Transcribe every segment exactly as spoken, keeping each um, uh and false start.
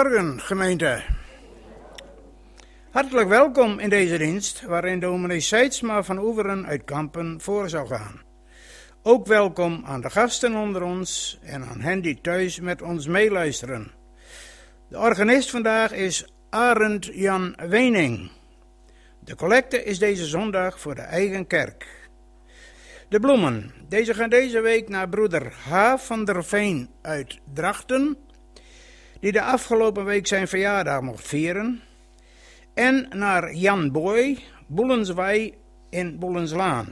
Goedemorgen, gemeente. Hartelijk welkom in deze dienst, waarin dominee Seidsma van Oeveren uit Kampen voor zal gaan. Ook welkom aan de gasten onder ons en aan hen die thuis met ons meeluisteren. De organist vandaag is Arend Jan Wening. De collecte is deze zondag voor de eigen kerk. De bloemen, deze gaan deze week naar broeder H. van der Veen uit Drachten, die de afgelopen week zijn verjaardag mocht vieren. En naar Jan Boy, Boelenswei in Boelenslaan.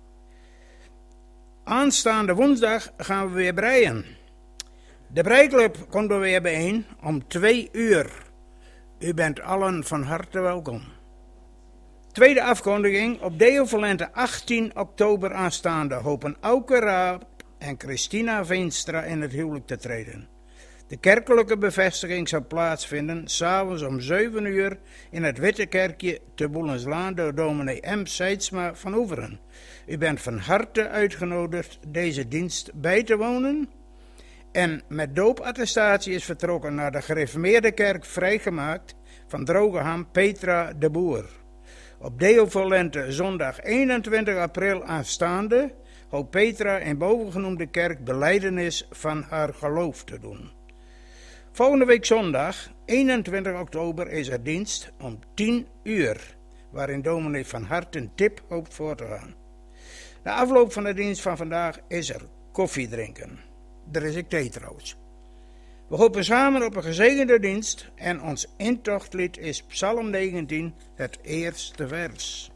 Aanstaande woensdag gaan we weer breien. De breiklub komt er weer bijeen om twee uur. U bent allen van harte welkom. Tweede afkondiging. Op Deo Volente achttien oktober aanstaande hopen Auke Raap en Christina Veenstra in het huwelijk te treden. De kerkelijke bevestiging zal plaatsvinden 's avonds om zeven uur in het Witte Kerkje te Boelenslaan door dominee M. Seidsma van Oeveren. U bent van harte uitgenodigd deze dienst bij te wonen. En met doopattestatie is vertrokken naar de gereformeerde kerk vrijgemaakt van Drogeham Petra de Boer. Op Deo Volente zondag eenentwintig april aanstaande hoopt Petra in bovengenoemde kerk belijdenis van haar geloof te doen. Volgende week zondag, eenentwintig oktober, is er dienst om tien uur, waarin dominee van Harten tip hoopt voor te gaan. Na afloop van de dienst van vandaag is er koffie drinken. Er is ook thee trouwens. We hopen samen op een gezegende dienst en ons intochtlied is Psalm negentien, het eerste vers.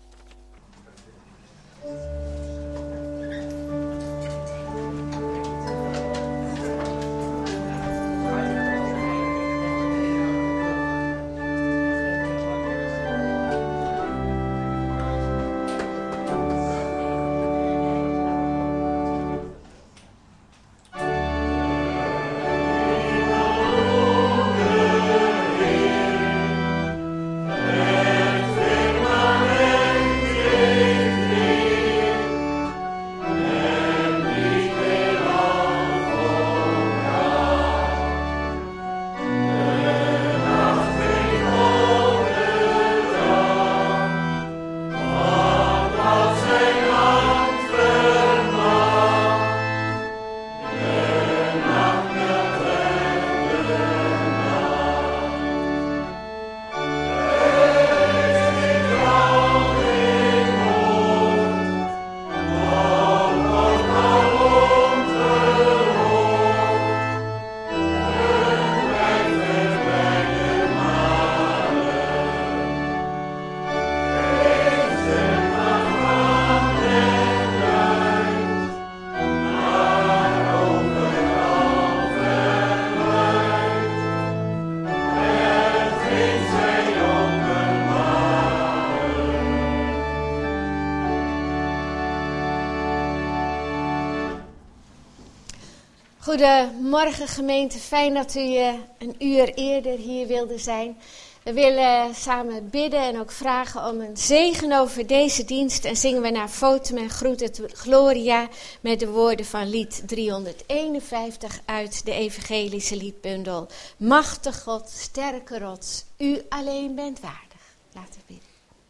Goedemorgen gemeente, fijn dat u uh, een uur eerder hier wilde zijn. We willen samen bidden en ook vragen om een zegen over deze dienst. En zingen we naar Fotum en groeten Gloria met de woorden van lied driehonderdeenenvijftig uit de evangelische liedbundel. Machtig God, sterke rots, u alleen bent waardig. Laten we bidden.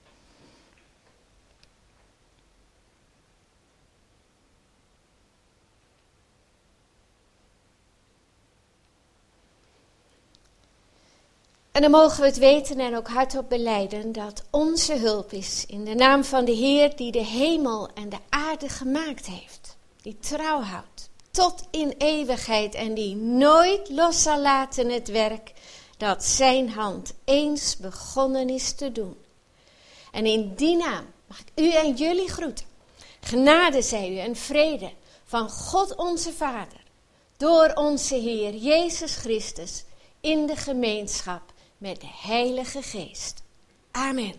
En dan mogen we het weten en ook hardop belijden dat onze hulp is in de naam van de Heer die de hemel en de aarde gemaakt heeft. Die trouw houdt tot in eeuwigheid en die nooit los zal laten het werk dat zijn hand eens begonnen is te doen. En in die naam mag ik u en jullie groeten. Genade zij u en vrede van God onze Vader, door onze Heer Jezus Christus in de gemeenschap met de Heilige Geest. Amen.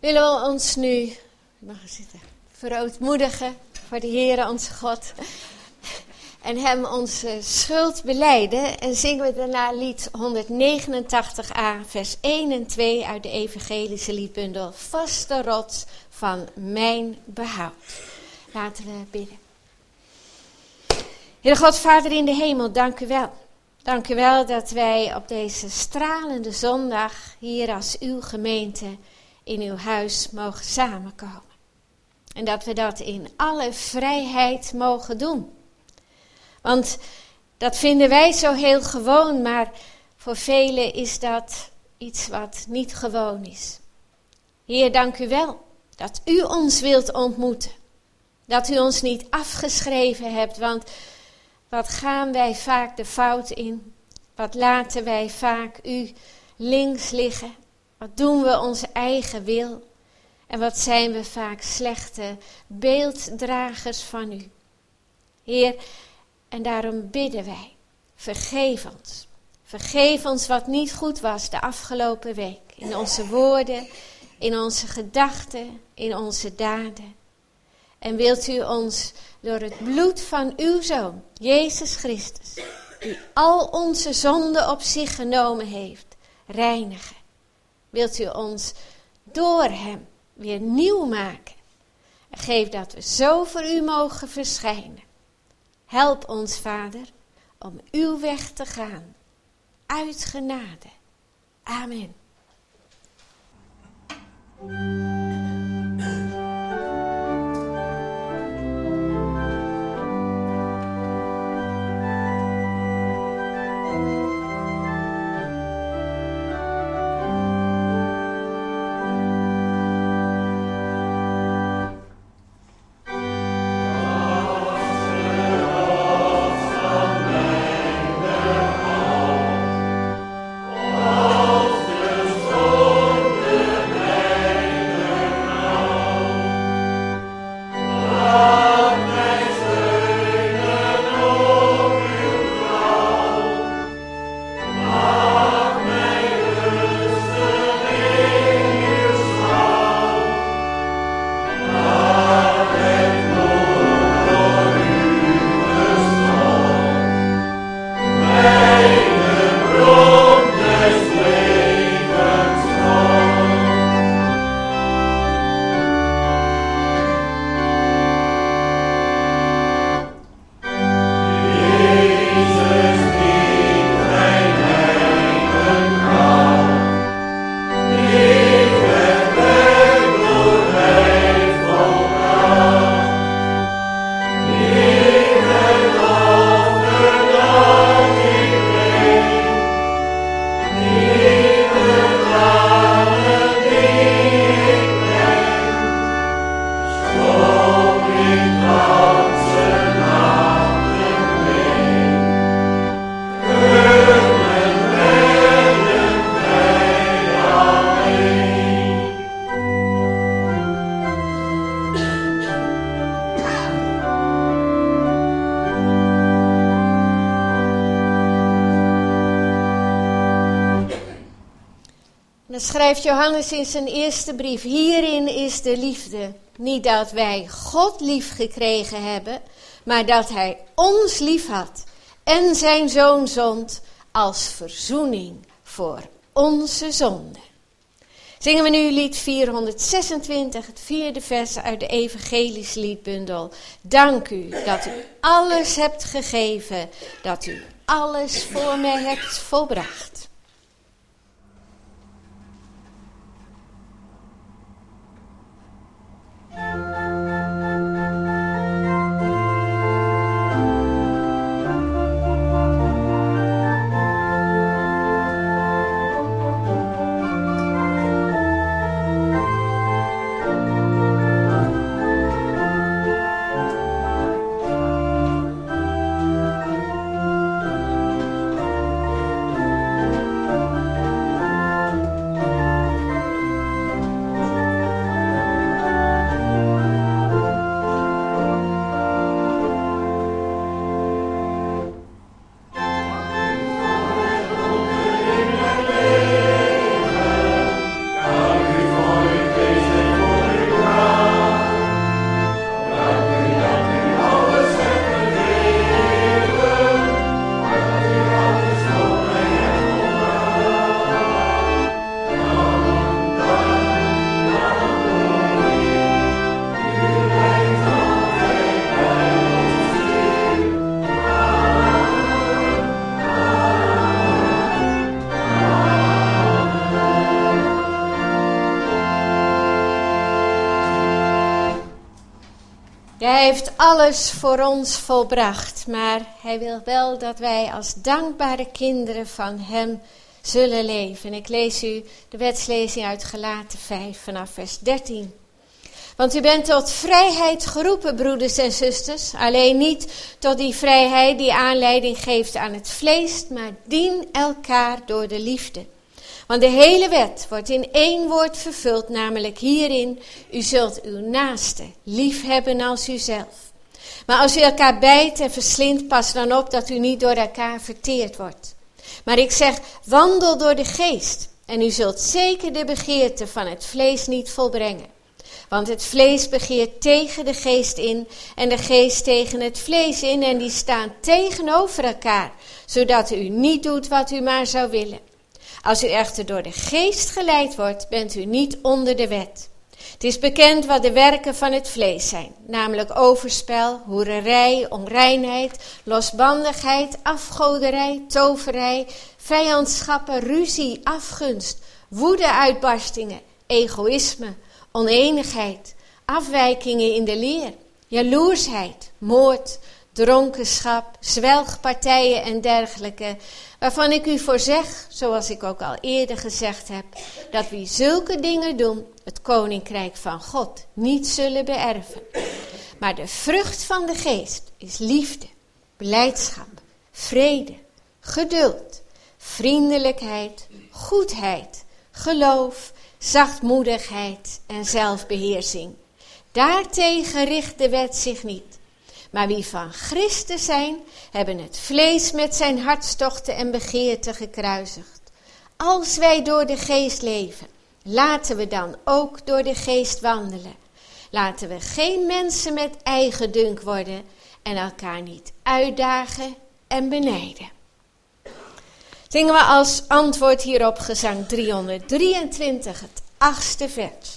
willen we ons nu, mag er zitten, verootmoedigen voor de Heere onze God. En hem onze schuld belijden. En zingen we daarna lied honderdnegenentachtig a, vers één en twee uit de evangelische liedbundel. Vaste rots van mijn behoud. Laten we bidden. Heere God, Vader in de hemel, dank u wel. Dank u wel dat wij op deze stralende zondag hier als uw gemeente in uw huis mogen samenkomen. En dat we dat in alle vrijheid mogen doen. Want dat vinden wij zo heel gewoon, maar voor velen is dat iets wat niet gewoon is. Heer, dank u wel dat u ons wilt ontmoeten. Dat u ons niet afgeschreven hebt, want wat gaan wij vaak de fout in? Wat laten wij vaak u links liggen? Wat doen we onze eigen wil? En wat zijn we vaak slechte beelddragers van u? Heer, en daarom bidden wij, vergeef ons. Vergeef ons wat niet goed was de afgelopen week. In onze woorden, in onze gedachten, in onze daden. En wilt u ons door het bloed van uw Zoon, Jezus Christus, die al onze zonden op zich genomen heeft, reinigen. Wilt u ons door hem weer nieuw maken. En geef dat we zo voor u mogen verschijnen. Help ons, Vader, om uw weg te gaan. Uit genade. Amen. Dan schrijft Johannes in zijn eerste brief: hierin is de liefde. Niet dat wij God lief gekregen hebben, maar dat hij ons lief had en zijn zoon zond als verzoening voor onze zonden. Zingen we nu lied vierhonderdzesentwintig, het vierde vers uit de evangelische liedbundel. Dank u dat u alles hebt gegeven, dat u alles voor mij hebt volbracht. Hij heeft alles voor ons volbracht, maar hij wil wel dat wij als dankbare kinderen van hem zullen leven. En ik lees u de wetslezing uit Galaten vijf vanaf vers dertien. Want u bent tot vrijheid geroepen, broeders en zusters. Alleen niet tot die vrijheid die aanleiding geeft aan het vlees, maar dien elkaar door de liefde. Want de hele wet wordt in één woord vervuld, namelijk hierin: u zult uw naaste lief hebben als uzelf. Maar als u elkaar bijt en verslindt, pas dan op dat u niet door elkaar verteerd wordt. Maar ik zeg, wandel door de geest, en u zult zeker de begeerte van het vlees niet volbrengen. Want het vlees begeert tegen de geest in en de geest tegen het vlees in, en die staan tegenover elkaar, zodat u niet doet wat u maar zou willen. Als u echter door de geest geleid wordt, bent u niet onder de wet. Het is bekend wat de werken van het vlees zijn, namelijk overspel, hoererij, onreinheid, losbandigheid, afgoderij, toverij, vijandschappen, ruzie, afgunst, woede-uitbarstingen, egoïsme, oneenigheid, afwijkingen in de leer, jaloersheid, moord, dronkenschap, zwelgpartijen en dergelijke, waarvan ik u voor zeg, zoals ik ook al eerder gezegd heb, dat wie zulke dingen doen, het koninkrijk van God niet zullen beërven. Maar de vrucht van de geest is liefde, blijdschap, vrede, geduld, vriendelijkheid, goedheid, geloof, zachtmoedigheid en zelfbeheersing. Daartegen richt de wet zich niet. Maar wie van Christus zijn, hebben het vlees met zijn hartstochten en begeerten gekruisigd. Als wij door de geest leven, laten we dan ook door de geest wandelen. Laten we geen mensen met eigendunk worden en elkaar niet uitdagen en benijden. Zingen we als antwoord hierop gezang driehonderddrieëntwintig, het achtste vers.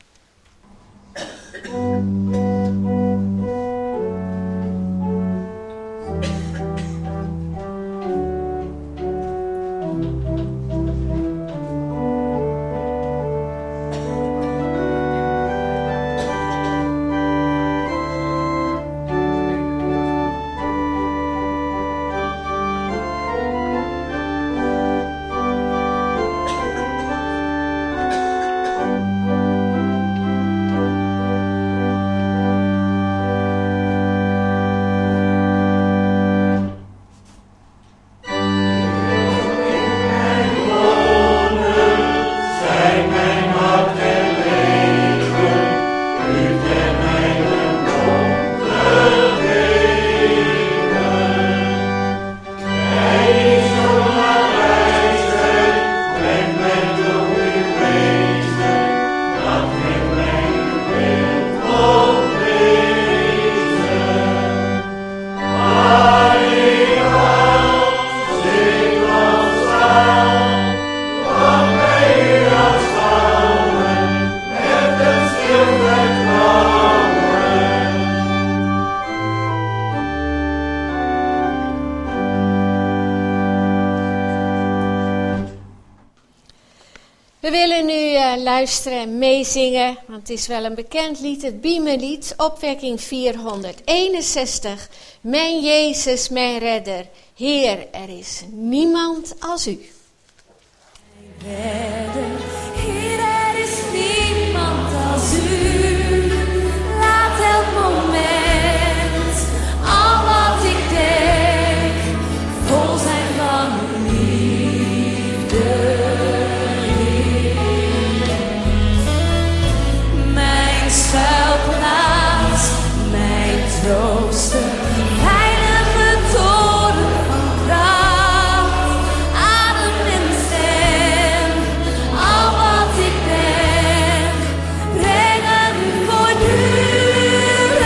We willen nu uh, luisteren en meezingen, want het is wel een bekend lied, het Biemenlied, opwekking vierhonderdeenenzestig. Mijn Jezus, mijn redder, Heer, er is niemand als u. Redder, Heer, er is niemand als u. Laat elk moment, al wat ik denk, vol zijn van uw liefde. Schuilplaats, mijn trooster, heilige toren van kracht, adem en stem, al wat ik denk, brengen u voortdurend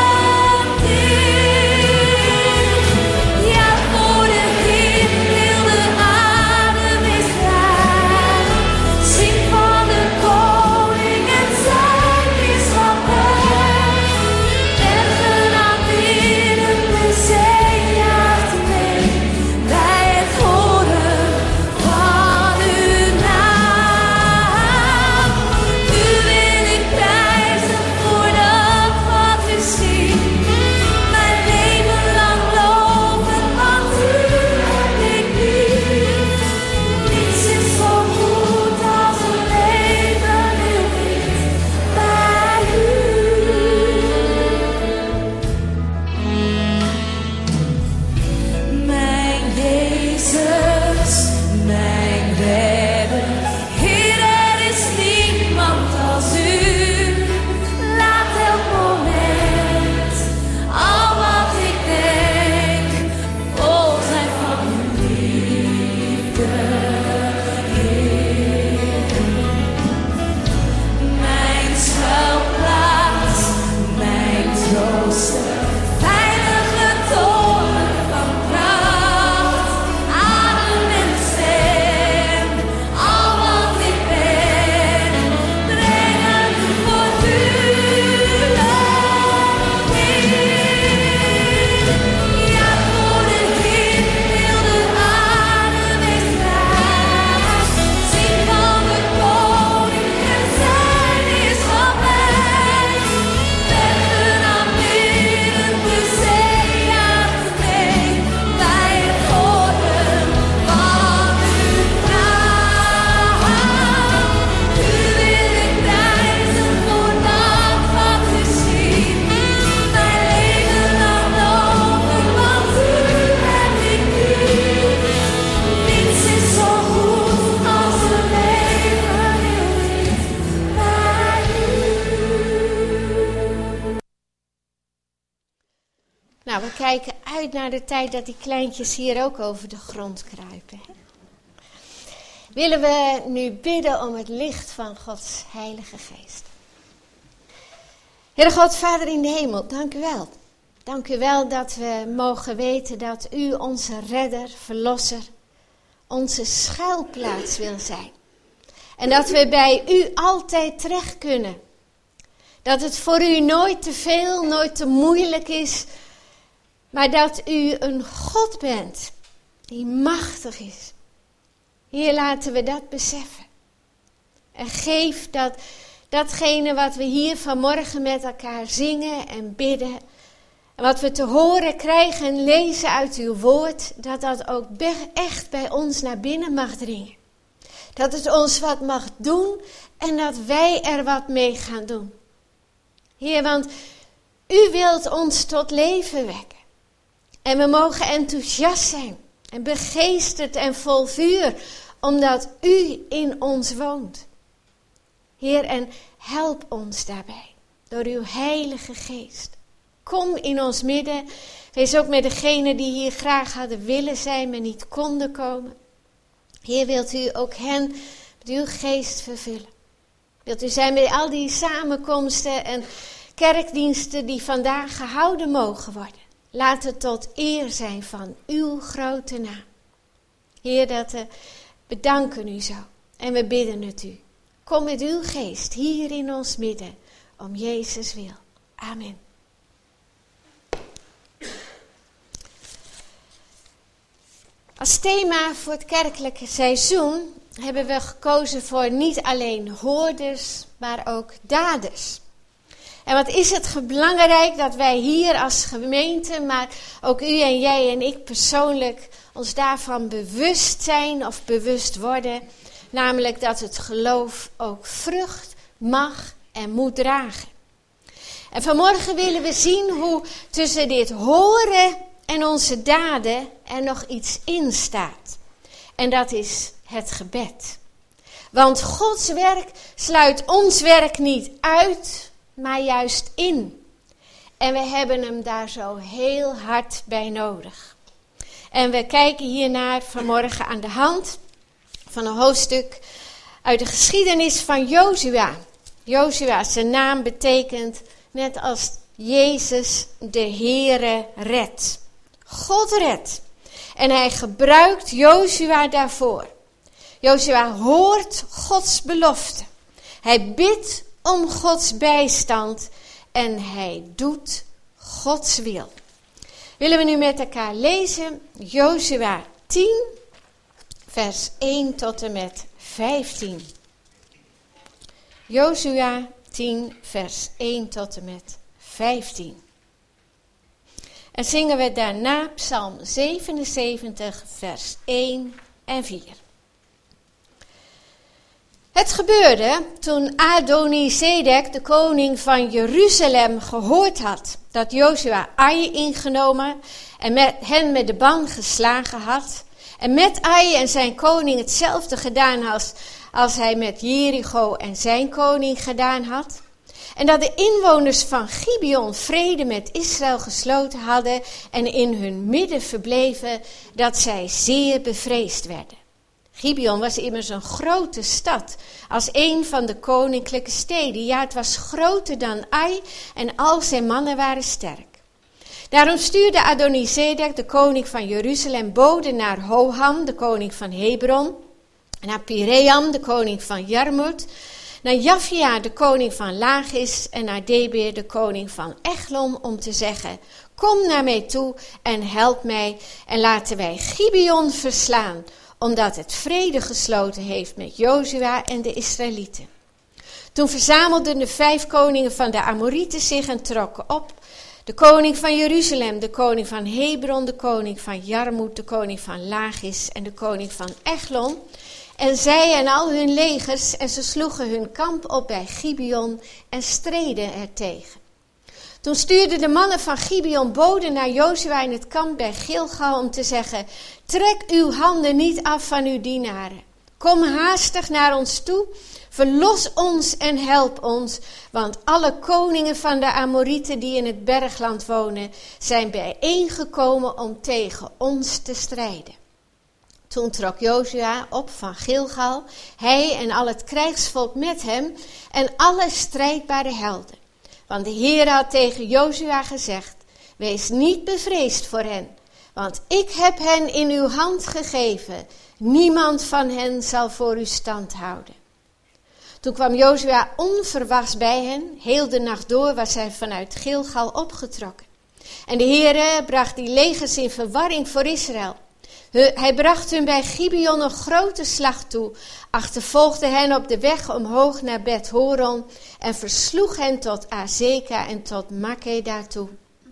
in. Ja, voor de kind heel de aarde is rijk, zing van de koning en zijn. Bergen aanbidden, Nou, we kijken uit naar de tijd dat die kleintjes hier ook over de grond kruipen. Hè? Willen we nu bidden om het licht van Gods Heilige Geest. Heere God, Vader in de hemel, dank u wel. Dank u wel dat we mogen weten dat u onze redder, verlosser, onze schuilplaats wil zijn. En dat we bij u altijd terecht kunnen. Dat het voor u nooit te veel, nooit te moeilijk is. Maar dat u een God bent die machtig is. Hier laten we dat beseffen. En geef dat datgene wat we hier vanmorgen met elkaar zingen en bidden. En wat we te horen krijgen en lezen uit uw woord. Dat dat ook echt bij ons naar binnen mag dringen. Dat het ons wat mag doen en dat wij er wat mee gaan doen. Heer, want u wilt ons tot leven wekken. En we mogen enthousiast zijn en begeesterd en vol vuur, omdat u in ons woont. Heer, en help ons daarbij, door uw Heilige Geest. Kom in ons midden, wees ook met degenen die hier graag hadden willen zijn, maar niet konden komen. Heer, wilt u ook hen met uw geest vervullen. Wilt u zijn bij al die samenkomsten en kerkdiensten die vandaag gehouden mogen worden. Laat het tot eer zijn van uw grote naam. Heer, dat we bedanken u zo en we bidden het u. Kom met uw geest hier in ons midden, om Jezus wil. Amen. Als thema voor het kerkelijke seizoen hebben we gekozen voor niet alleen hoorders, maar ook daders. En wat is het belangrijk dat wij hier als gemeente, maar ook u en jij en ik persoonlijk, ons daarvan bewust zijn of bewust worden. Namelijk dat het geloof ook vrucht mag en moet dragen. En vanmorgen willen we zien hoe tussen dit horen en onze daden er nog iets in staat. En dat is het gebed. Want Gods werk sluit ons werk niet uit, maar juist in. En we hebben hem daar zo heel hard bij nodig. En we kijken hiernaar vanmorgen aan de hand van een hoofdstuk uit de geschiedenis van Jozua. Jozua, zijn naam betekent net als Jezus de Heere redt. God redt. En hij gebruikt Jozua daarvoor. Jozua hoort Gods belofte. Hij bidt om Gods bijstand en hij doet Gods wil. Willen we nu met elkaar lezen Jozua tien, vers één tot en met vijftien. Jozua tien, vers één tot en met vijftien. En zingen we daarna Psalm zevenenzeventig, vers één en vier. Het gebeurde toen Adoni-Zedek, de koning van Jeruzalem, gehoord had dat Jozua Ai ingenomen en met hen met de ban geslagen had. En met Ai en zijn koning hetzelfde gedaan had als hij met Jericho en zijn koning gedaan had. En dat de inwoners van Gibeon vrede met Israël gesloten hadden en in hun midden verbleven, dat zij zeer bevreesd werden. Gibeon was immers een grote stad, als een van de koninklijke steden. Ja, het was groter dan Ai en al zijn mannen waren sterk. Daarom stuurde Adoni-Zedek, de koning van Jeruzalem, boden naar Hoham, de koning van Hebron, naar Piream, de koning van Jarmut, naar Jafia, de koning van Lachis, en naar Debir, de koning van Echlon, om te zeggen: kom naar mij toe en help mij en laten wij Gibeon verslaan, omdat het vrede gesloten heeft met Jozua en de Israëlieten. Toen verzamelden de vijf koningen van de Amorieten zich en trokken op. De koning van Jeruzalem, de koning van Hebron, de koning van Jarmut, de koning van Lachis en de koning van Echlon. En zij en al hun legers, en ze sloegen hun kamp op bij Gibeon en streden er tegen. Toen stuurden de mannen van Gibeon boden naar Jozua in het kamp bij Gilgal om te zeggen: trek uw handen niet af van uw dienaren. Kom haastig naar ons toe, Verlos ons en help ons, want alle koningen van de Amorieten die in het bergland wonen, zijn bijeengekomen om tegen ons te strijden. Toen trok Jozua op van Gilgal, hij en al het krijgsvolk met hem en alle strijdbare helden. Want de Heer had tegen Jozua gezegd, wees niet bevreesd voor hen, want ik heb hen in uw hand gegeven. Niemand van hen zal voor u stand houden. Toen kwam Jozua onverwachts bij hen. Heel de nacht door was hij vanuit Gilgal opgetrokken. En de Heere bracht die legers in verwarring voor Israël. Hij bracht hun bij Gibeon een grote slag toe, achtervolgde hen op de weg omhoog naar Bet-horon en versloeg hen tot Azeka en tot Makeda toe.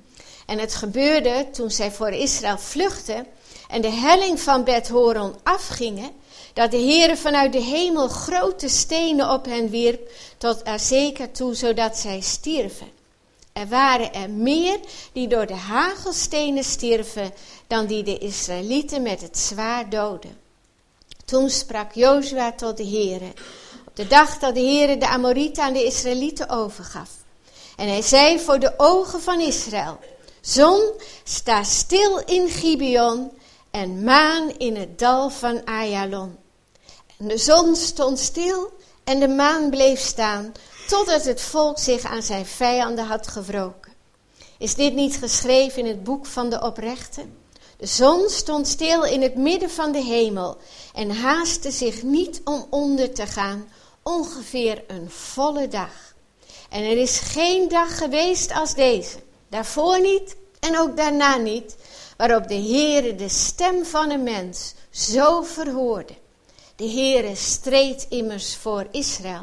En het gebeurde toen zij voor Israël vluchtten en de helling van Bet-horon afgingen, dat de Heere vanuit de hemel grote stenen op hen wierp tot Azeka toe, zodat zij stierven. Er waren er meer die door de hagelstenen stierven dan die de Israëlieten met het zwaard doden. Toen sprak Jozua tot de Heere, op de dag dat de Heere de Amorieten aan de Israëlieten overgaf. En hij zei voor de ogen van Israël, zon, sta stil in Gibeon en maan in het dal van Ayalon. En de zon stond stil en de maan bleef staan, totdat het volk zich aan zijn vijanden had gewroken. Is dit niet geschreven in het boek van de oprechten? De zon stond stil in het midden van de hemel en haastte zich niet om onder te gaan, ongeveer een volle dag. En er is geen dag geweest als deze, daarvoor niet en ook daarna niet, waarop de Heere de stem van een mens zo verhoorde. De Heere streed immers voor Israël.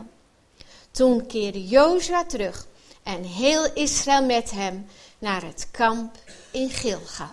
Toen keerde Jozua terug en heel Israël met hem naar het kamp in Gilgal.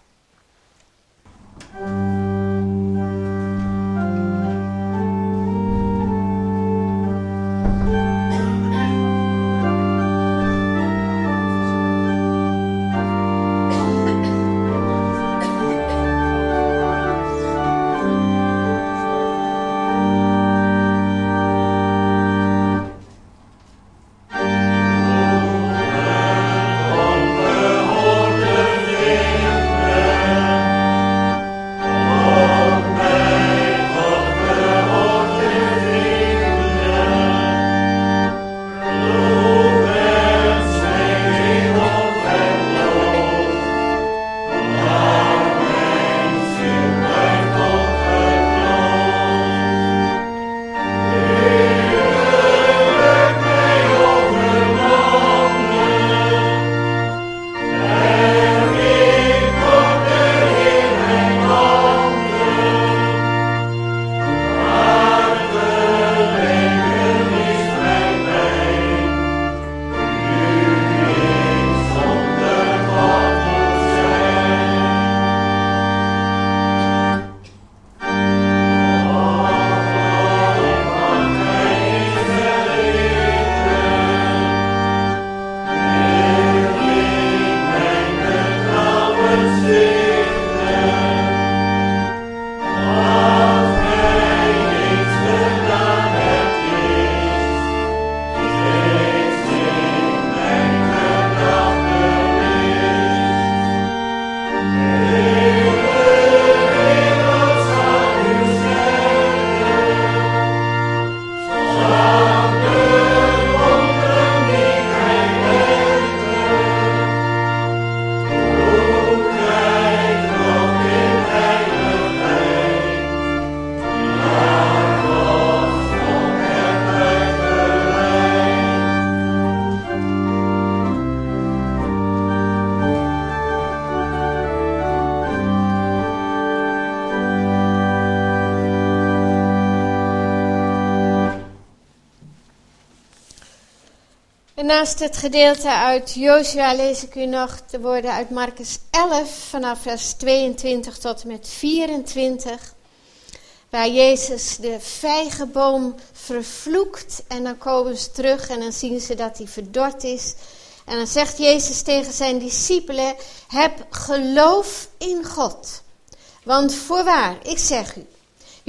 Naast het gedeelte uit Jozua lees ik u nog de woorden uit Markus elf vanaf vers tweeëntwintig tot en met vierentwintig. Waar Jezus de vijgenboom vervloekt en dan komen ze terug en dan zien ze dat hij verdord is. En dan zegt Jezus tegen zijn discipelen, heb geloof in God. Want voorwaar, ik zeg u,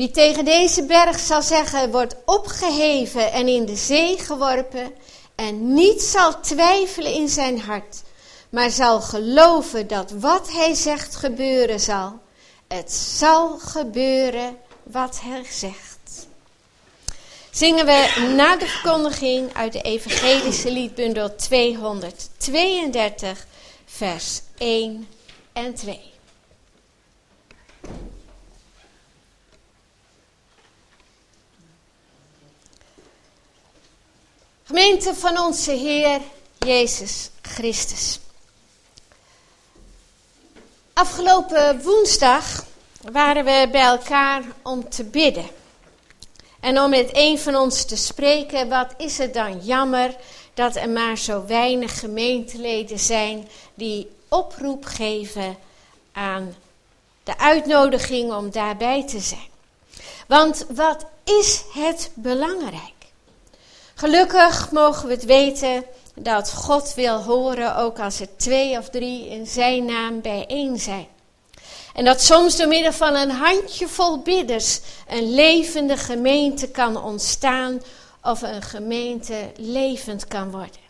Wie tegen deze berg zal zeggen, wordt opgeheven en in de zee geworpen, en niet zal twijfelen in zijn hart, maar zal geloven dat wat hij zegt gebeuren zal. Het zal gebeuren wat hij zegt. Zingen we na de verkondiging uit de evangelische liedbundel tweehonderdtweeëndertig, vers één en twee. Gemeente van onze Heer Jezus Christus. Afgelopen woensdag waren we bij elkaar om te bidden. En om met een van ons te spreken, wat is het dan jammer dat er maar zo weinig gemeenteleden zijn die oproep geven aan de uitnodiging om daarbij te zijn. Want wat is het belangrijk? Gelukkig mogen we het weten dat God wil horen, ook als er twee of drie in zijn naam bijeen zijn. En dat soms door middel van een handjevol bidders een levende gemeente kan ontstaan of een gemeente levend kan worden.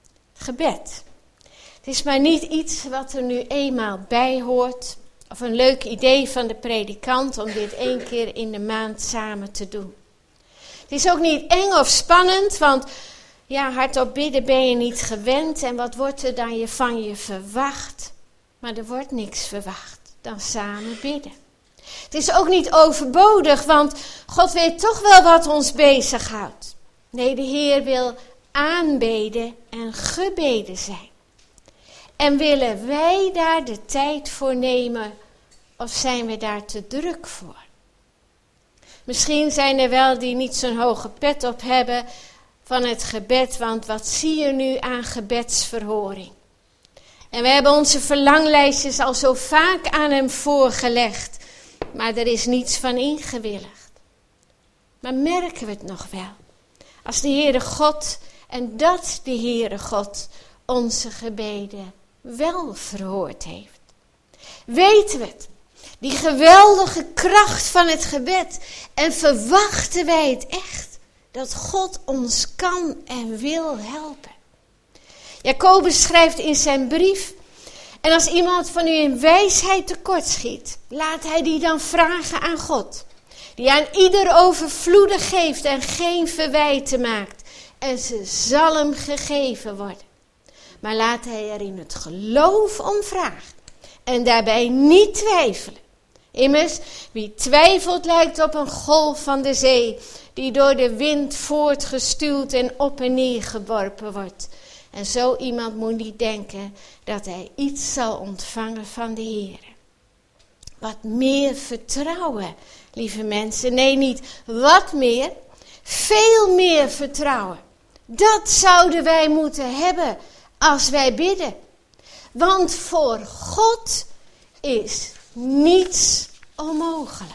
Gebed. Het is maar niet iets wat er nu eenmaal bij hoort of een leuk idee van de predikant om dit één keer in de maand samen te doen. Het is ook niet eng of spannend, want ja, hardop bidden ben je niet gewend. En wat wordt er dan je van je verwacht? Maar er wordt niks verwacht dan samen bidden. Het is ook niet overbodig, want God weet toch wel wat ons bezighoudt. Nee, de Heer wil aanbeden en gebeden zijn. En willen wij daar de tijd voor nemen of zijn we daar te druk voor? Misschien zijn er wel die niet zo'n hoge pet op hebben van het gebed, want wat zie je nu aan gebedsverhoring? En we hebben onze verlanglijstjes al zo vaak aan hem voorgelegd, maar er is niets van ingewilligd. Maar merken we het nog wel? Als de Heere God, en dat de Heere God onze gebeden wel verhoord heeft. Weten we het? Die geweldige kracht van het gebed. En verwachten wij het echt? Dat God ons kan en wil helpen. Jacobus schrijft in zijn brief. En als iemand van u in wijsheid tekortschiet, laat hij die dan vragen aan God. Die aan ieder overvloedig geeft en geen verwijten maakt. En ze zal hem gegeven worden. Maar laat hij er in het geloof om vragen. En daarbij niet twijfelen. Immers, wie twijfelt lijkt op een golf van de zee, die door de wind voortgestuwd en op en neer geworpen wordt. En zo iemand moet niet denken dat hij iets zal ontvangen van de Heer. Wat meer vertrouwen, lieve mensen. Nee, niet wat meer, veel meer vertrouwen. Dat zouden wij moeten hebben als wij bidden. Want voor God is niets onmogelijk.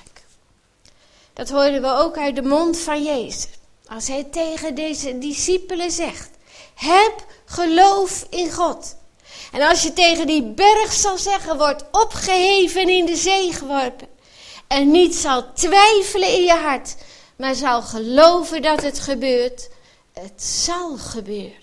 Dat hoorden we ook uit de mond van Jezus. Als hij tegen deze discipelen zegt: heb geloof in God. En als je tegen die berg zal zeggen, wordt opgeheven en in de zee geworpen. En niet zal twijfelen in je hart, maar zal geloven dat het gebeurt. Het zal gebeuren.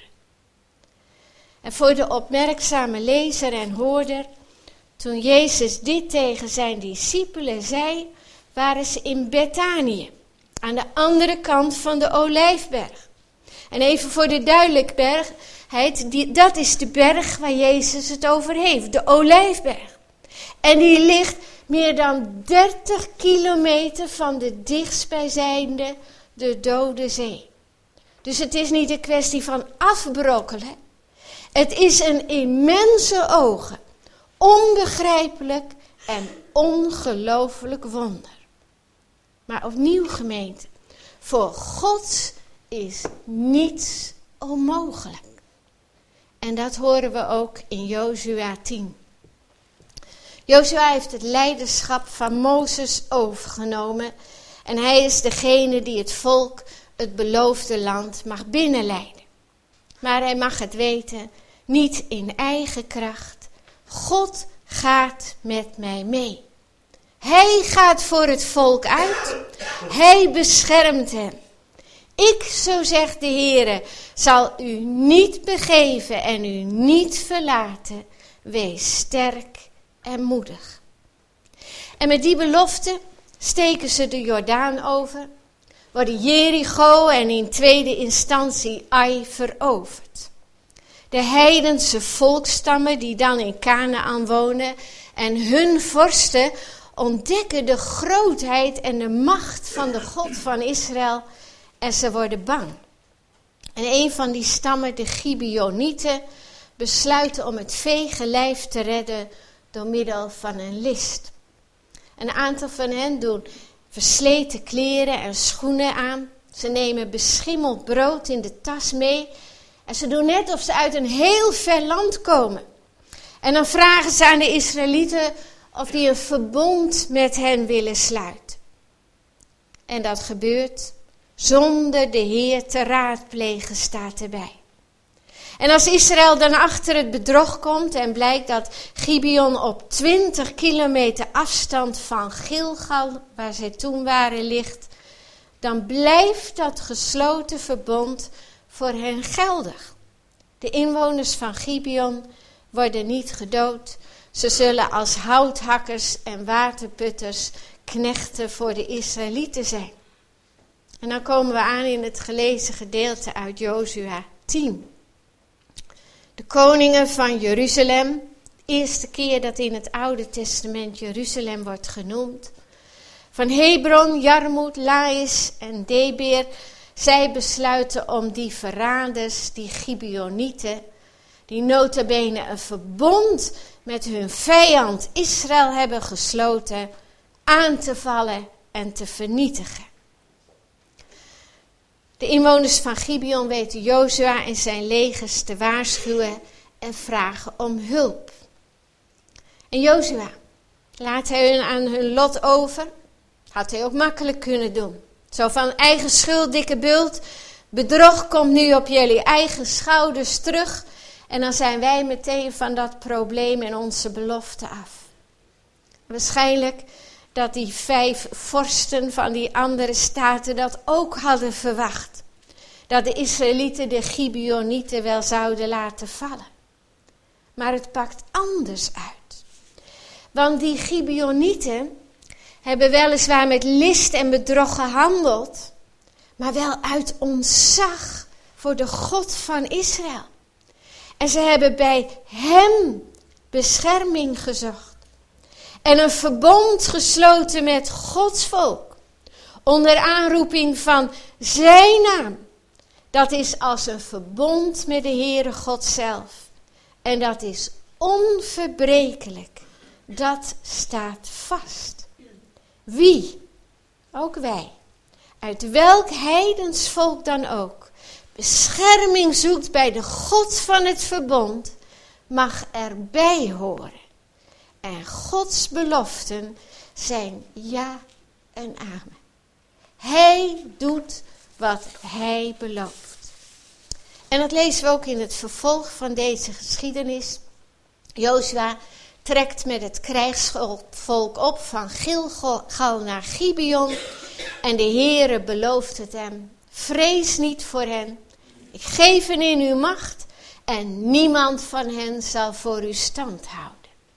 En voor de opmerkzame lezer en hoorder, toen Jezus dit tegen zijn discipelen zei, waren ze in Bethanië, aan de andere kant van de Olijfberg. En even voor de duidelijkheid, die, dat is de berg waar Jezus het over heeft, de Olijfberg. En die ligt meer dan dertig kilometer van de dichtstbijzijnde, de Dode Zee. Dus het is niet een kwestie van afbrokkelen. Het is een immense ogen, onbegrijpelijk en ongelooflijk wonder. Maar opnieuw gemeente, voor God is niets onmogelijk. En dat horen we ook in Jozua tien. Jozua heeft het leiderschap van Mozes overgenomen. En hij is degene die het volk het beloofde land mag binnenleiden. Maar hij mag het weten, niet in eigen kracht. God gaat met mij mee. Hij gaat voor het volk uit. Hij beschermt hem. Ik, zo zegt de Heere, zal u niet begeven en u niet verlaten. Wees sterk en moedig. En met die belofte steken ze de Jordaan over, worden Jericho en in tweede instantie Ai veroverd. De heidense volkstammen die dan in Kanaan wonen en hun vorsten ontdekken de grootheid en de macht van de God van Israël en ze worden bang. En een van die stammen, de Gibeonieten, besluiten om het vege lijf te redden door middel van een list. Een aantal van hen doen versleten kleren en schoenen aan. Ze nemen beschimmeld brood in de tas mee. En ze doen net of ze uit een heel ver land komen. En dan vragen ze aan de Israëlieten of die een verbond met hen willen sluiten. En dat gebeurt zonder de Heer te raadplegen, staat erbij. En als Israël dan achter het bedrog komt en blijkt dat Gibeon op twintig kilometer afstand van Gilgal, waar zij toen waren, ligt, dan blijft dat gesloten verbond voor hen geldig. De inwoners van Gibeon worden niet gedood. Ze zullen als houthakkers en waterputters knechten voor de Israëlieten zijn. En dan komen we aan in het gelezen gedeelte uit Jozua tien. De koningen van Jeruzalem, de eerste keer dat in het Oude Testament Jeruzalem wordt genoemd. Van Hebron, Jarmut, Lais en Deber, zij besluiten om die verraders, die Gibeonieten, die nota bene een verbond met hun vijand Israël hebben gesloten, aan te vallen en te vernietigen. De inwoners van Gibeon weten Jozua en zijn legers te waarschuwen en vragen om hulp. En Jozua laat hij hun aan hun lot over. Had hij ook makkelijk kunnen doen. Zo van eigen schuld, dikke bult. Bedrog komt nu op jullie eigen schouders terug. En dan zijn wij meteen van dat probleem en onze belofte af. Waarschijnlijk dat die vijf vorsten van die andere staten dat ook hadden verwacht. Dat de Israëlieten de Gibeonieten wel zouden laten vallen. Maar het pakt anders uit. Want die Gibeonieten hebben weliswaar met list en bedrog gehandeld, maar wel uit ontzag voor de God van Israël. En ze hebben bij hem bescherming gezocht. En een verbond gesloten met Gods volk. Onder aanroeping van zijn naam. Dat is als een verbond met de Heere God zelf. En dat is onverbrekelijk. Dat staat vast. Wie? Ook wij. Uit welk heidens volk dan ook. Bescherming zoekt bij de God van het verbond. Mag erbij horen. En Gods beloften zijn ja en amen. Hij doet wat hij belooft. En dat lezen we ook in het vervolg van deze geschiedenis. Jozua trekt met het krijgsvolk op van Gilgal naar Gibeon. En de Heere belooft het hem. Vrees niet voor hen. Ik geef hen in uw macht. En niemand van hen zal voor u stand houden.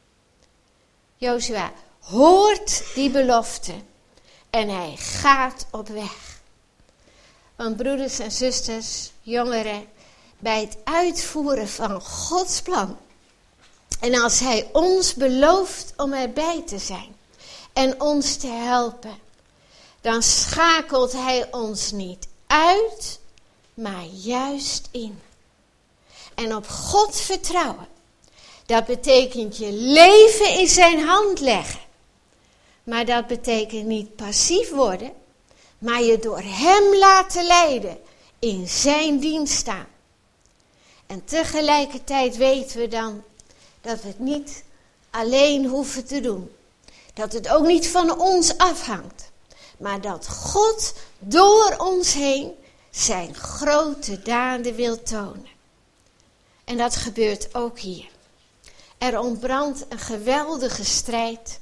Jozua hoort die belofte en hij gaat op weg. Want broeders en zusters, jongeren, bij het uitvoeren van Gods plan. En als hij ons belooft om erbij te zijn en ons te helpen, dan schakelt hij ons niet uit, maar juist in. En op God vertrouwen. Dat betekent je leven in zijn hand leggen. Maar dat betekent niet passief worden. Maar je door hem laten leiden. In zijn dienst staan. En tegelijkertijd weten we dan dat we het niet alleen hoeven te doen. Dat het ook niet van ons afhangt. Maar dat God door ons heen zijn grote daden wil tonen. En dat gebeurt ook hier. Er ontbrandt een geweldige strijd,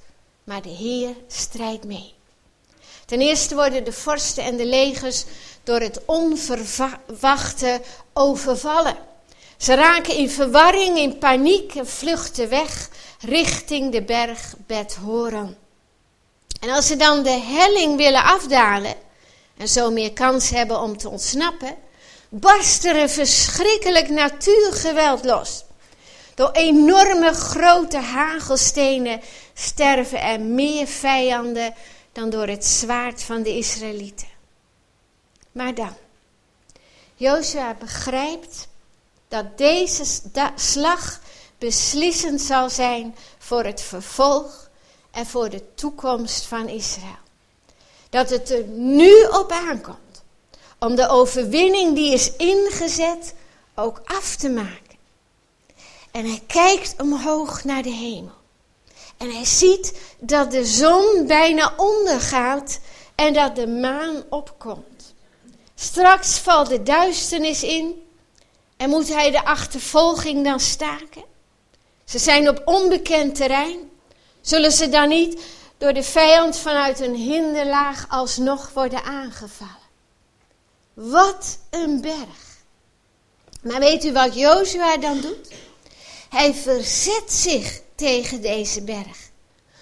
maar de Heer strijdt mee. Ten eerste worden de vorsten en de legers door het onverwachte overvallen. Ze raken in verwarring, in paniek en vluchten weg richting de berg Bet Horon. En als ze dan de helling willen afdalen en zo meer kans hebben om te ontsnappen, barst er een verschrikkelijk natuurgeweld los. Door enorme grote hagelstenen sterven er meer vijanden dan door het zwaard van de Israëlieten. Maar dan, Jozua begrijpt dat deze slag beslissend zal zijn voor het vervolg en voor de toekomst van Israël. Dat het er nu op aankomt om de overwinning die is ingezet ook af te maken. En hij kijkt omhoog naar de hemel. En hij ziet dat de zon bijna ondergaat en dat de maan opkomt. Straks valt de duisternis in en moet hij de achtervolging dan staken? Ze zijn op onbekend terrein. Zullen ze dan niet door de vijand vanuit een hinderlaag alsnog worden aangevallen? Wat een berg. Maar weet u wat Jozua dan doet? Hij verzet zich tegen deze berg.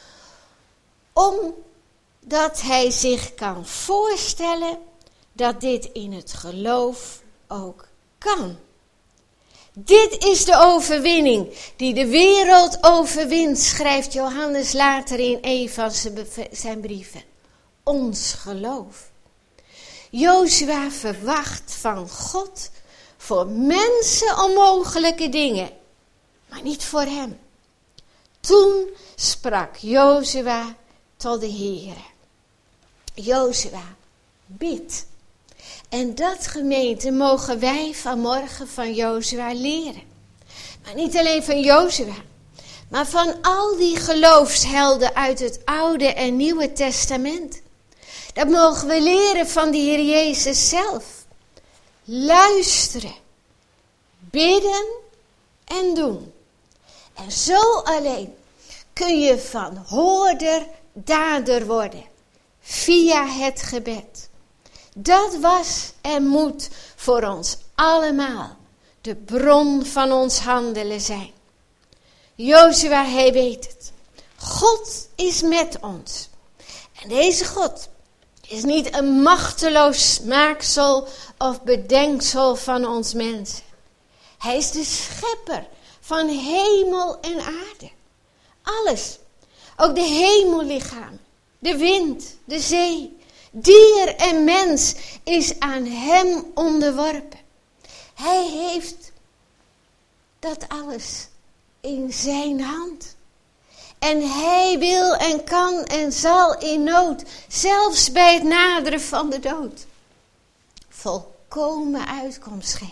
Omdat hij zich kan voorstellen dat dit in het geloof ook kan. Dit is de overwinning die de wereld overwint, schrijft Johannes later in een van zijn brieven. Ons geloof. Jozua verwacht van God voor mensen onmogelijke dingen, maar niet voor hem. Toen sprak Jozua tot de Heere. Jozua, bid. En dat, gemeente, mogen wij vanmorgen van Jozua leren. Maar niet alleen van Jozua, maar van al die geloofshelden uit het Oude en Nieuwe Testament. Dat mogen we leren van de Heer Jezus zelf. Luisteren, bidden en doen. En zo alleen kun je van hoorder dader worden, via het gebed. Dat was en moet voor ons allemaal de bron van ons handelen zijn. Jozua, hij weet het. God is met ons. En deze God is niet een machteloos maaksel of bedenksel van ons mensen. Hij is de schepper van hemel en aarde. Alles. Ook de hemellichaam, de wind, de zee, dier en mens is aan hem onderworpen. Hij heeft dat alles in zijn hand. En hij wil en kan en zal in nood, zelfs bij het naderen van de dood, volkomen uitkomst geven.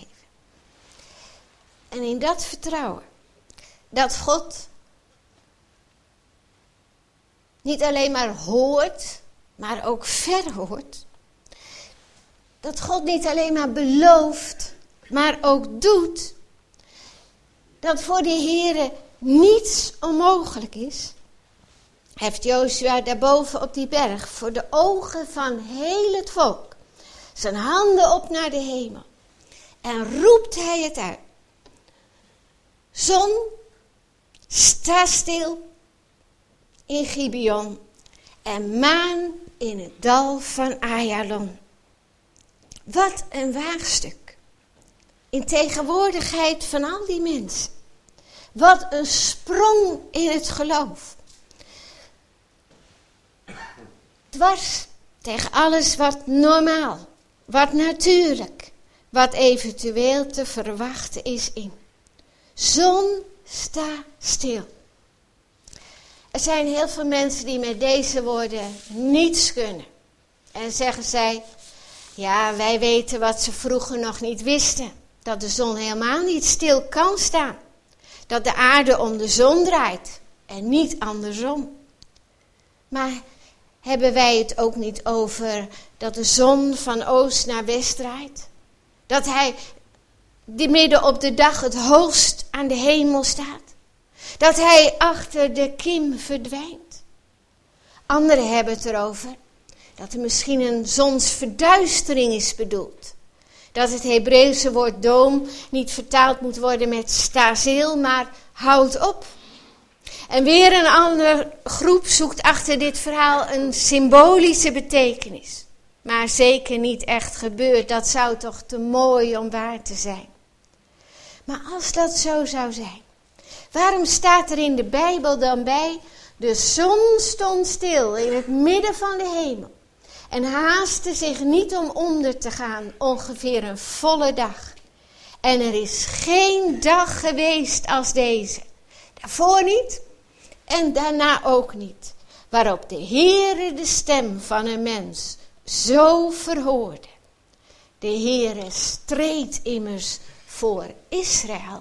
En in dat vertrouwen, dat God niet alleen maar hoort, maar ook verhoort. Dat God niet alleen maar belooft, maar ook doet. Dat voor de Heere niets onmogelijk is. Heeft Jozua daarboven op die berg voor de ogen van heel het volk zijn handen op naar de hemel. En roept hij het uit. Zon, sta stil in Gibeon en maan in het dal van Ayalon. Wat een waagstuk. In tegenwoordigheid van al die mensen. Wat een sprong in het geloof. Dwars tegen alles wat normaal, wat natuurlijk, wat eventueel te verwachten is in. Zon, sta stil. Er zijn heel veel mensen die met deze woorden niets kunnen. En zeggen zij, ja, wij weten wat ze vroeger nog niet wisten. Dat de zon helemaal niet stil kan staan. Dat de aarde om de zon draait en niet andersom. Maar hebben wij het ook niet over dat de zon van oost naar west draait? Dat hij die midden op de dag het hoogst aan de hemel staat? Dat hij achter de kim verdwijnt? Anderen hebben het erover dat er misschien een zonsverduistering is bedoeld. Dat het Hebreeuwse woord doom niet vertaald moet worden met sta stil, maar houd op. En weer een andere groep zoekt achter dit verhaal een symbolische betekenis. Maar zeker niet echt gebeurd, dat zou toch te mooi om waar te zijn. Maar als dat zo zou zijn, waarom staat er in de Bijbel dan bij, de zon stond stil in het midden van de hemel en haastte zich niet om onder te gaan, ongeveer een volle dag. En er is geen dag geweest als deze, daarvoor niet en daarna ook niet, waarop de Heere de stem van een mens zo verhoorde. De Heere streed immers voor Israël.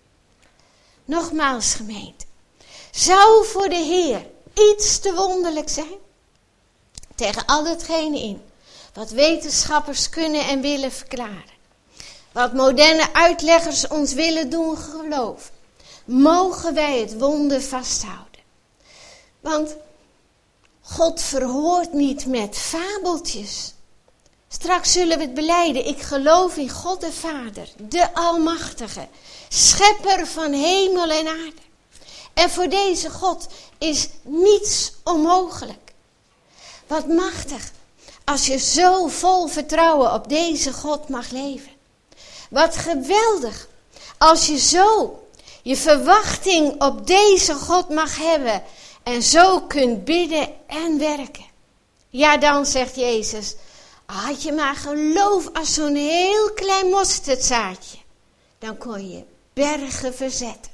Nogmaals gemeente, zou voor de Heer iets te wonderlijk zijn? Tegen al hetgene in wat wetenschappers kunnen en willen verklaren. Wat moderne uitleggers ons willen doen geloven. Mogen wij het wonder vasthouden. Want God verhoort niet met fabeltjes. Straks zullen we het belijden. Ik geloof in God de Vader, de Almachtige, schepper van hemel en aarde. En voor deze God is niets onmogelijk. Wat machtig als je zo vol vertrouwen op deze God mag leven. Wat geweldig als je zo je verwachting op deze God mag hebben en zo kunt bidden en werken. Ja, dan zegt Jezus, had je maar geloof als zo'n heel klein mosterdzaadje, dan kon je bergen verzetten.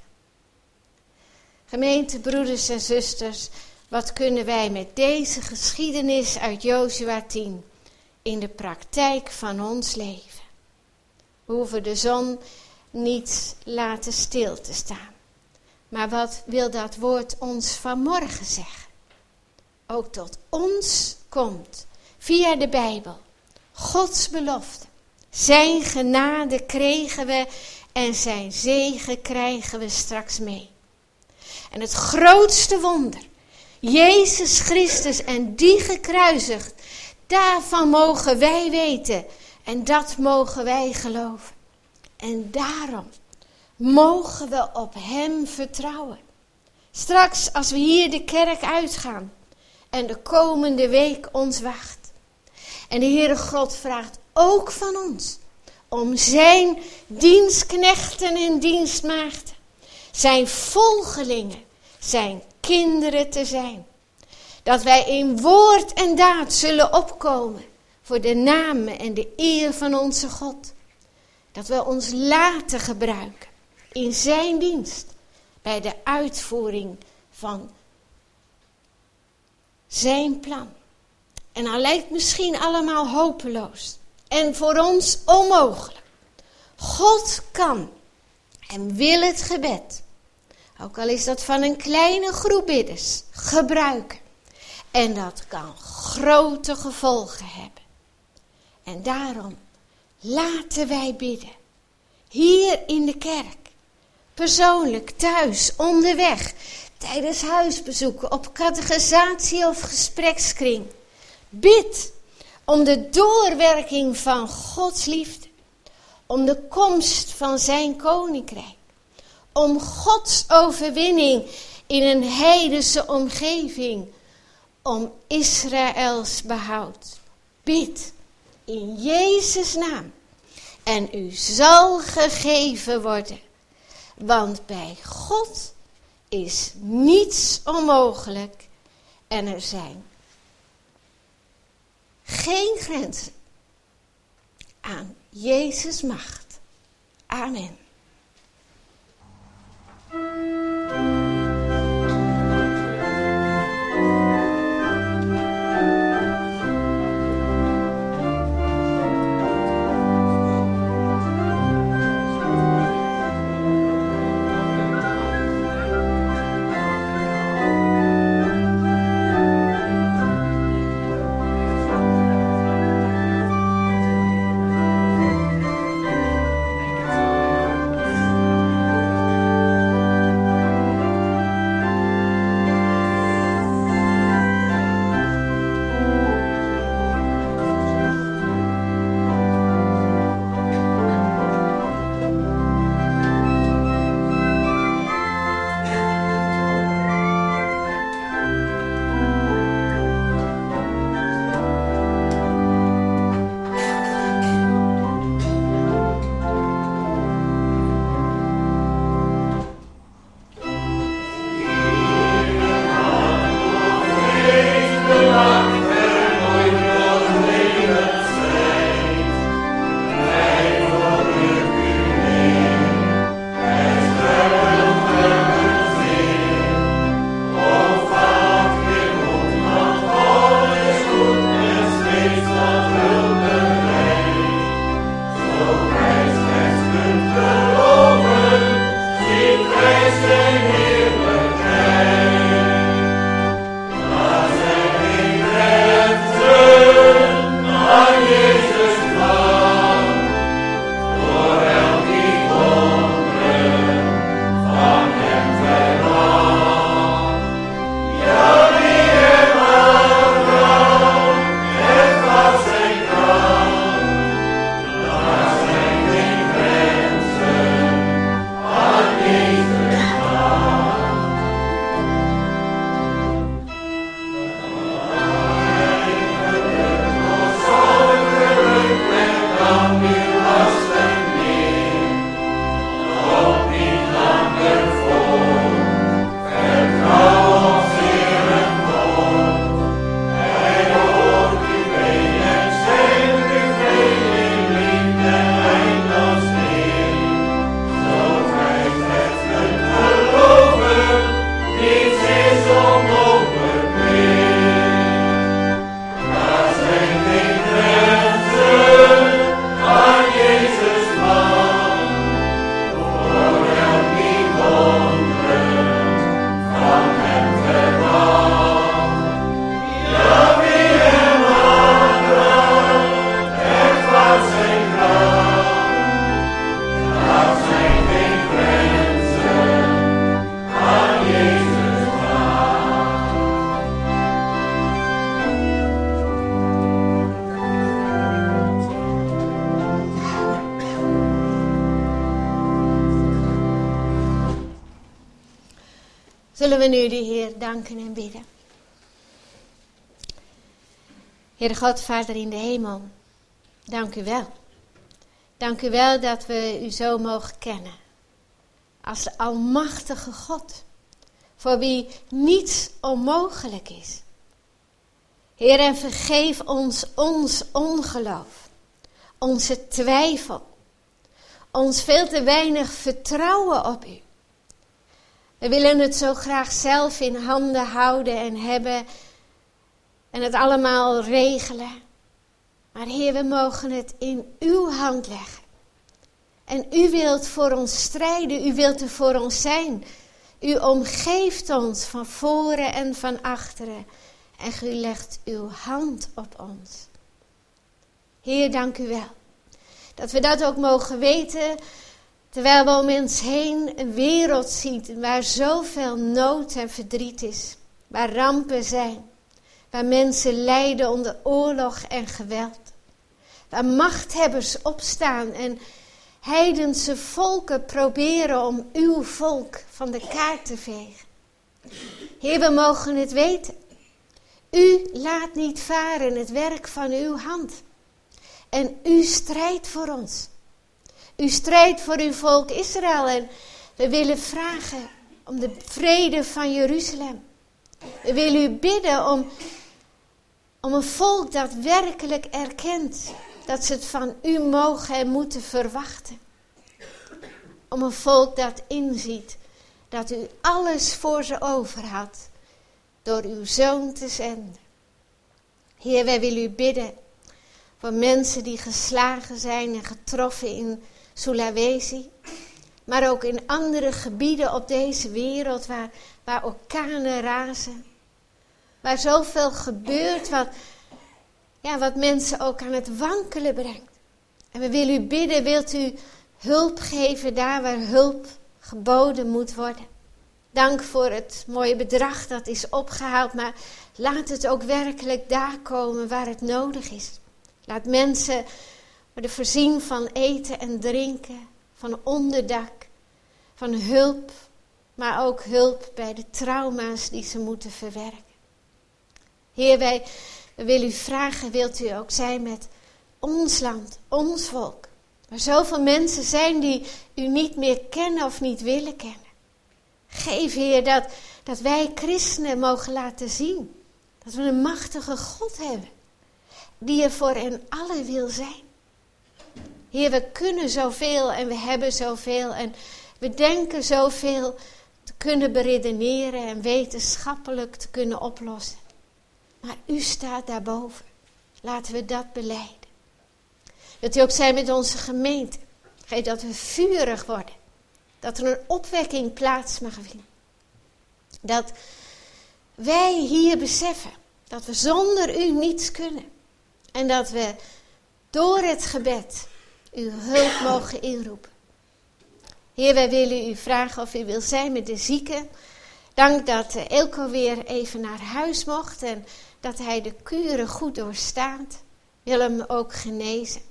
Gemeente, broeders en zusters, wat kunnen wij met deze geschiedenis uit Jozua tien in de praktijk van ons leven? We hoeven de zon niet laten stil te staan. Maar wat wil dat woord ons vanmorgen zeggen? Ook tot ons komt, via de Bijbel, Gods belofte. Zijn genade kregen we en zijn zegen krijgen we straks mee. En het grootste wonder, Jezus Christus en die gekruisigd, daarvan mogen wij weten en dat mogen wij geloven. En daarom mogen we op hem vertrouwen. Straks als we hier de kerk uitgaan en de komende week ons wacht. En de Heere God vraagt ook van ons om zijn dienstknechten en dienstmaagden, zijn volgelingen, zijn kinderen te zijn. Dat wij in woord en daad zullen opkomen voor de naam en de eer van onze God. Dat we ons laten gebruiken in zijn dienst bij de uitvoering van zijn plan. En al lijkt misschien allemaal hopeloos en voor ons onmogelijk. God kan en wil het gebed, ook al is dat van een kleine groep bidders, gebruiken. En dat kan grote gevolgen hebben. En daarom laten wij bidden. Hier in de kerk, persoonlijk, thuis, onderweg, tijdens huisbezoeken, op catechisatie of gesprekskring. Bid om de doorwerking van Gods liefde, om de komst van zijn koninkrijk, om Gods overwinning in een heidense omgeving, om Israëls behoud. Bid in Jezus' naam en u zal gegeven worden, want bij God is niets onmogelijk en er zijn geen grenzen aan Jezus' macht. Amen. Zullen we nu de Heer danken en bidden. Heere God, Vader in de hemel, dank u wel. Dank u wel dat we u zo mogen kennen. Als de almachtige God, voor wie niets onmogelijk is. Heer, en vergeef ons ons ongeloof, onze twijfel, ons veel te weinig vertrouwen op u. We willen het zo graag zelf in handen houden en hebben en het allemaal regelen. Maar Heer, we mogen het in uw hand leggen. En u wilt voor ons strijden, u wilt er voor ons zijn. U omgeeft ons van voren en van achteren. En u legt uw hand op ons. Heer, dank u wel. Dat we dat ook mogen weten, terwijl we om ons heen een wereld zien waar zoveel nood en verdriet is. Waar rampen zijn. Waar mensen lijden onder oorlog en geweld. Waar machthebbers opstaan en heidense volken proberen om uw volk van de kaart te vegen. Heer, we mogen het weten. U laat niet varen het werk van uw hand. En u strijdt voor ons. U strijdt voor uw volk Israël. En we willen vragen om de vrede van Jeruzalem. We willen u bidden om, om een volk dat werkelijk erkent dat ze het van u mogen en moeten verwachten. Om een volk dat inziet dat u alles voor ze over had door uw zoon te zenden. Heer, wij willen u bidden voor mensen die geslagen zijn en getroffen in Sulawesi. Maar ook in andere gebieden op deze wereld waar, waar orkanen razen. Waar zoveel gebeurt wat, ja, wat mensen ook aan het wankelen brengt. En we willen u bidden, wilt u hulp geven daar waar hulp geboden moet worden. Dank voor het mooie bedrag dat is opgehaald, maar laat het ook werkelijk daar komen waar het nodig is. Laat mensen worden voorzien van eten en drinken, van onderdak, van hulp, maar ook hulp bij de trauma's die ze moeten verwerken. Heer, wij willen u vragen, wilt u ook zijn met ons land, ons volk. Waar zoveel mensen zijn die u niet meer kennen of niet willen kennen. Geef, Heer, dat, dat wij christenen mogen laten zien. Dat we een machtige God hebben. Die er voor hen allen wil zijn. Heer, we kunnen zoveel en we hebben zoveel. En we denken zoveel te kunnen beredeneren en wetenschappelijk te kunnen oplossen. Maar u staat daarboven. Laten we dat belijden. Dat u ook zijn met onze gemeente. Geef dat we vurig worden. Dat er een opwekking plaats mag vinden. Dat wij hier beseffen dat we zonder u niets kunnen. En dat we door het gebed uw hulp mogen inroepen. Heer, wij willen u vragen of u wil zijn met de zieken. Dank dat Eelco weer even naar huis mocht en dat hij de kuren goed doorstaat. Wil hem ook genezen.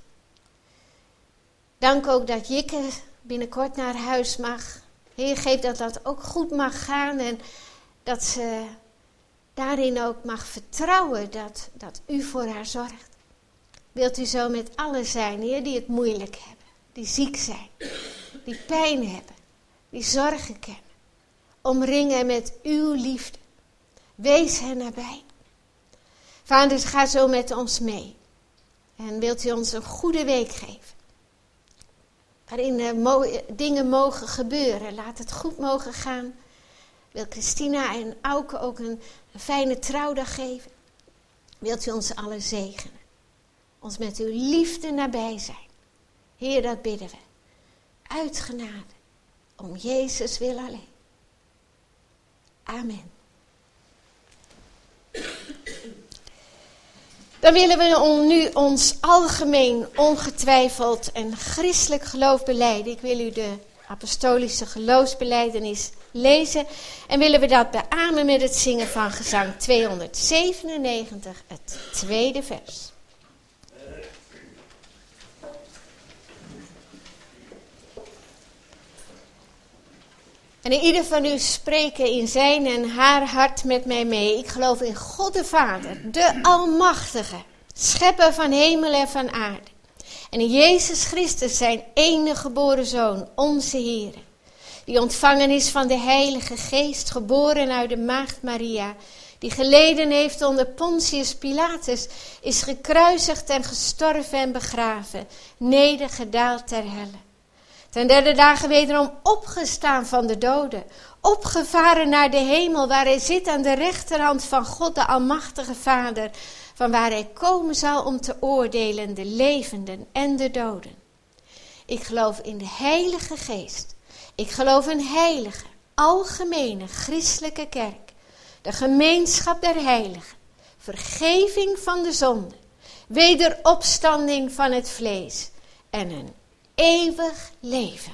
Dank ook dat Jikke binnenkort naar huis mag. Heer, geef dat dat ook goed mag gaan en dat ze daarin ook mag vertrouwen dat, dat u voor haar zorgt. Wilt u zo met allen zijn, Heer, die het moeilijk hebben, die ziek zijn, die pijn hebben, die zorgen kennen. Omring hen met uw liefde. Wees hen nabij. Vader, ga zo met ons mee. En wilt u ons een goede week geven. Waarin uh, mo- dingen mogen gebeuren. Laat het goed mogen gaan. Wil Christina en Auke ook een, een fijne trouwdag geven. Wilt u ons allen zegenen. Ons met uw liefde nabij zijn. Heer, dat bidden we. Uit genade. Om Jezus wil alleen. Amen. Dan willen we nu ons algemeen, ongetwijfeld en christelijk geloof belijden. Ik wil u de apostolische geloofsbelijdenis lezen. En willen we dat beamen met het zingen van gezang tweehonderdzevenennegentig, het tweede vers. En ieder van u spreken in zijn en haar hart met mij mee. Ik geloof in God de Vader, de Almachtige, schepper van hemel en van aarde. En in Jezus Christus, zijn enige geboren Zoon, onze Heer, die ontvangen is van de Heilige Geest, geboren uit de Maagd Maria, die geleden heeft onder Pontius Pilatus, is gekruisigd en gestorven en begraven, nedergedaald ter helle. Ten derde dagen wederom opgestaan van de doden, opgevaren naar de hemel, waar hij zit aan de rechterhand van God de Almachtige Vader, van waar hij komen zal om te oordelen de levenden en de doden. Ik geloof in de Heilige Geest. Ik geloof in heilige, algemene, christelijke kerk, de gemeenschap der heiligen, vergeving van de zonde, wederopstanding van het vlees en een eeuwig leven.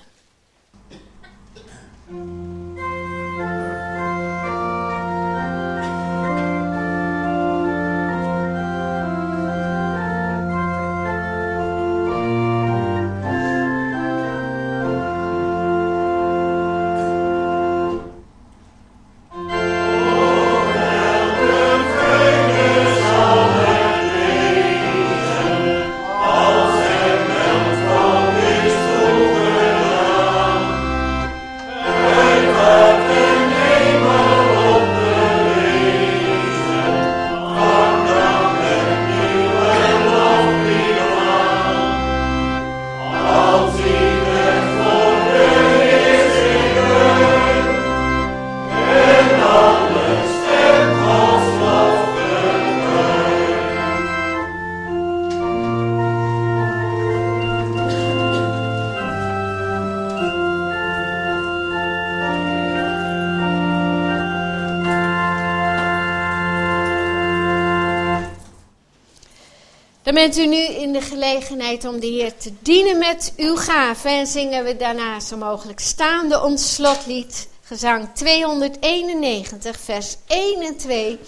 Dan bent u nu in de gelegenheid om de Heer te dienen met uw gaven. En zingen we daarna zo mogelijk staande ons slotlied, gezang tweehonderdeenennegentig, vers één en twee.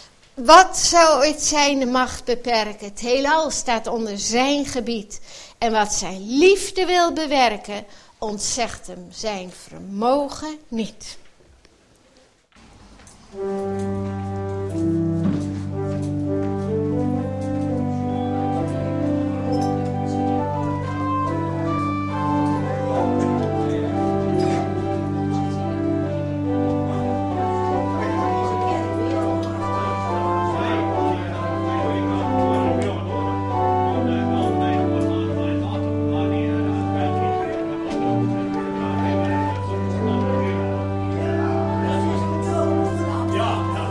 Wat zou het zijn macht beperken? Het heelal staat onder zijn gebied. En wat zijn liefde wil bewerken, ontzegt hem zijn vermogen niet. Ja, ja.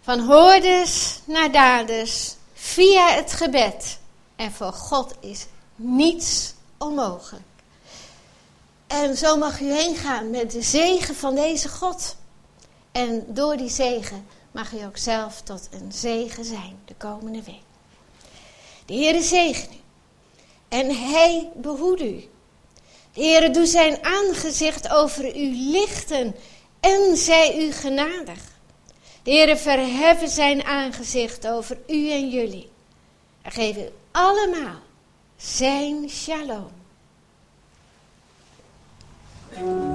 Van hoorders naar daders, via het gebed. En voor God is niets onmogelijk. En zo mag u heen gaan met de zegen van deze God. En door die zegen mag u ook zelf tot een zegen zijn de komende week. De Heere zegen u. En hij behoedt u. De Heere doet zijn aangezicht over u lichten en zij u genadig. De Heere verheffen zijn aangezicht over u en jullie. En geef u allemaal zijn shalom.